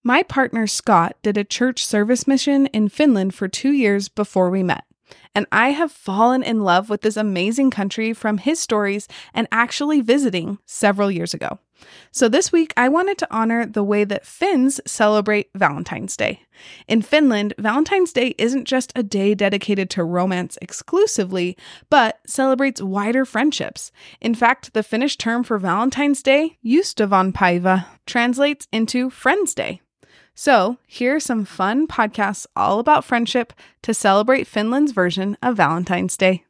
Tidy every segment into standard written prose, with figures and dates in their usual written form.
My partner Scott did a church service mission in Finland for 2 years before we met, and I have fallen in love with this amazing country from his stories and actually visiting several years ago. So this week, I wanted to honor the way that Finns celebrate Valentine's Day. In Finland, Valentine's Day isn't just a day dedicated to romance exclusively, but celebrates wider friendships. In fact, the Finnish term for Valentine's Day, ystävänpäivä, translates into Friends Day. So here are some fun podcasts all about friendship to celebrate Finland's version of Valentine's Day.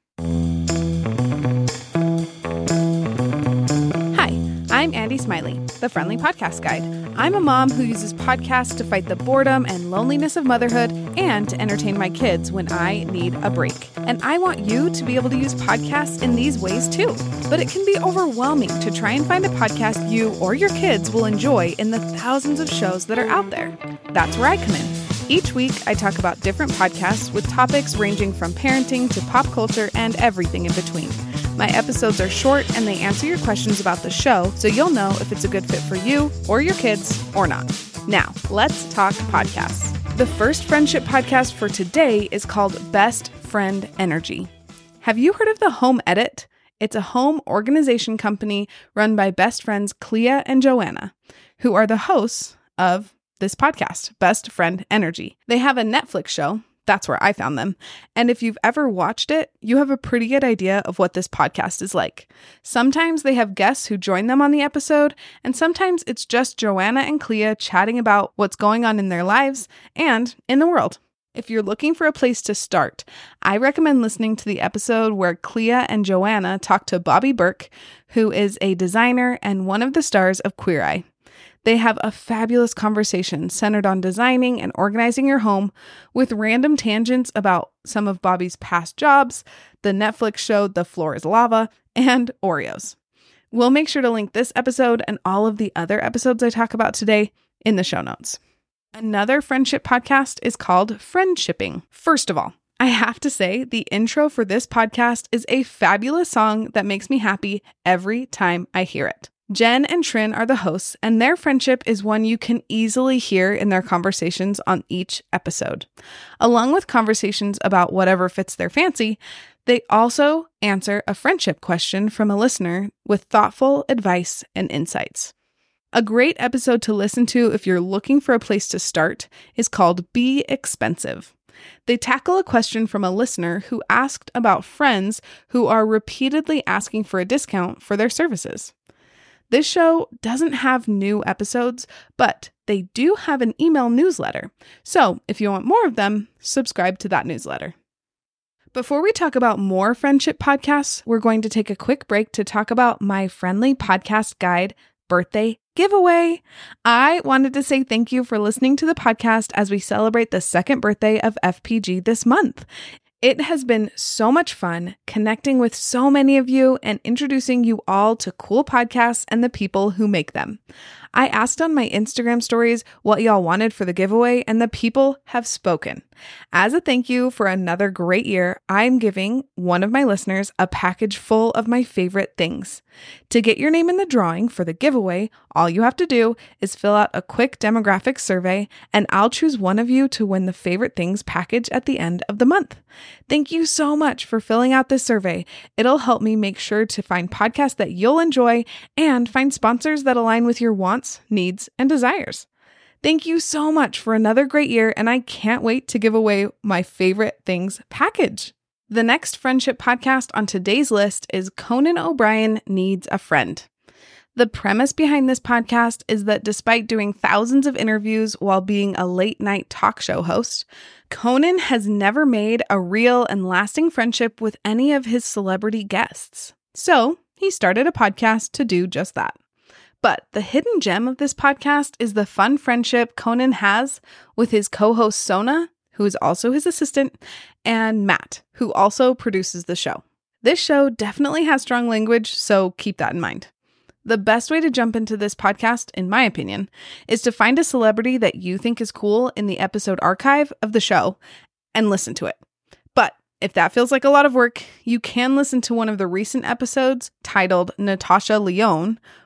I'm Andy Smiley, the Friendly Podcast Guide. I'm a mom who uses podcasts to fight the boredom and loneliness of motherhood and to entertain my kids when I need a break. And I want you to be able to use podcasts in these ways too. But it can be overwhelming to try and find a podcast you or your kids will enjoy in the thousands of shows that are out there. That's where I come in. Each week, I talk about different podcasts with topics ranging from parenting to pop culture and everything in between. My episodes are short and they answer your questions about the show, so you'll know if it's a good fit for you or your kids or not. Now, let's talk podcasts. The first friendship podcast for today is called Best Friend Energy. Have you heard of the Home Edit? It's a home organization company run by best friends Clea and Joanna, who are the hosts of this podcast, Best Friend Energy. They have a Netflix show. That's where I found them. And if you've ever watched it, you have a pretty good idea of what this podcast is like. Sometimes they have guests who join them on the episode, and sometimes it's just Joanna and Clea chatting about what's going on in their lives and in the world. If you're looking for a place to start, I recommend listening to the episode where Clea and Joanna talk to Bobby Burke, who is a designer and one of the stars of Queer Eye. They have a fabulous conversation centered on designing and organizing your home with random tangents about some of Bobby's past jobs, the Netflix show The Floor is Lava, and Oreos. We'll make sure to link this episode and all of the other episodes I talk about today in the show notes. Another friendship podcast is called Friendshipping. First of all, I have to say the intro for this podcast is a fabulous song that makes me happy every time I hear it. Jen and Trin are the hosts, and their friendship is one you can easily hear in their conversations on each episode. Along with conversations about whatever fits their fancy, they also answer a friendship question from a listener with thoughtful advice and insights. A great episode to listen to if you're looking for a place to start is called Be Expensive. They tackle a question from a listener who asked about friends who are repeatedly asking for a discount for their services. This show doesn't have new episodes, but they do have an email newsletter. So if you want more of them, subscribe to that newsletter. Before we talk about more friendship podcasts, we're going to take a quick break to talk about my Friendly Podcast Guide birthday giveaway. I wanted to say thank you for listening to the podcast as we celebrate the second birthday of FPG this month. It has been so much fun connecting with so many of you and introducing you all to cool podcasts and the people who make them. I asked on my Instagram stories what y'all wanted for the giveaway, and the people have spoken. As a thank you for another great year, I'm giving one of my listeners a package full of my favorite things. To get your name in the drawing for the giveaway, all you have to do is fill out a quick demographic survey, and I'll choose one of you to win the favorite things package at the end of the month. Thank you so much for filling out this survey. It'll help me make sure to find podcasts that you'll enjoy and find sponsors that align with your wants, needs, and desires. Thank you so much for another great year, and I can't wait to give away my favorite things package. The next friendship podcast on today's list is Conan O'Brien Needs a Friend. The premise behind this podcast is that despite doing thousands of interviews while being a late-night talk show host, Conan has never made a real and lasting friendship with any of his celebrity guests. So he started a podcast to do just that. But the hidden gem of this podcast is the fun friendship Conan has with his co-host Sona, who is also his assistant, and Matt, who also produces the show. This show definitely has strong language, so keep that in mind. The best way to jump into this podcast, in my opinion, is to find a celebrity that you think is cool in the episode archive of the show and listen to it. But if that feels like a lot of work, you can listen to one of the recent episodes titled Natasha Lyonne,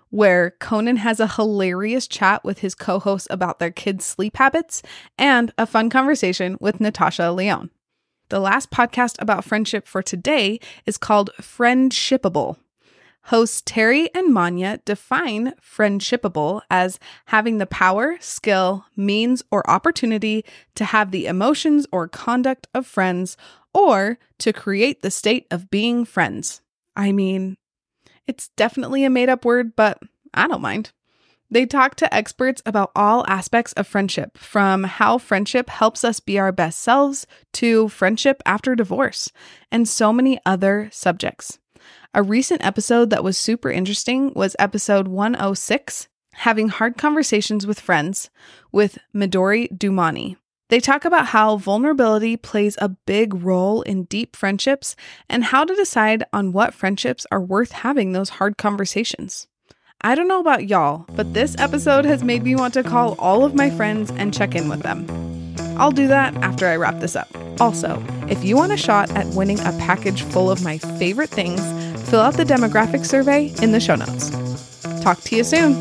where Conan has a hilarious chat with his co-hosts about their kids' sleep habits, and a fun conversation with Natasha Leone. The last podcast about friendship for today is called Friendshipable. Hosts Terry and Manya define friendshipable as having the power, skill, means, or opportunity to have the emotions or conduct of friends, or to create the state of being friends. I mean, it's definitely a made-up word, but I don't mind. They talk to experts about all aspects of friendship, from how friendship helps us be our best selves to friendship after divorce, and so many other subjects. A recent episode that was super interesting was episode 106, Having Hard Conversations with Friends, with Midori Dumani. They talk about how vulnerability plays a big role in deep friendships and how to decide on what friendships are worth having those hard conversations. I don't know about y'all, but this episode has made me want to call all of my friends and check in with them. I'll do that after I wrap this up. Also, if you want a shot at winning a package full of my favorite things, fill out the demographic survey in the show notes. Talk to you soon.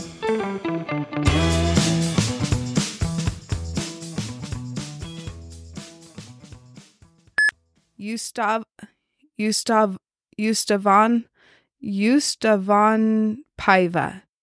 Yustavan Paiva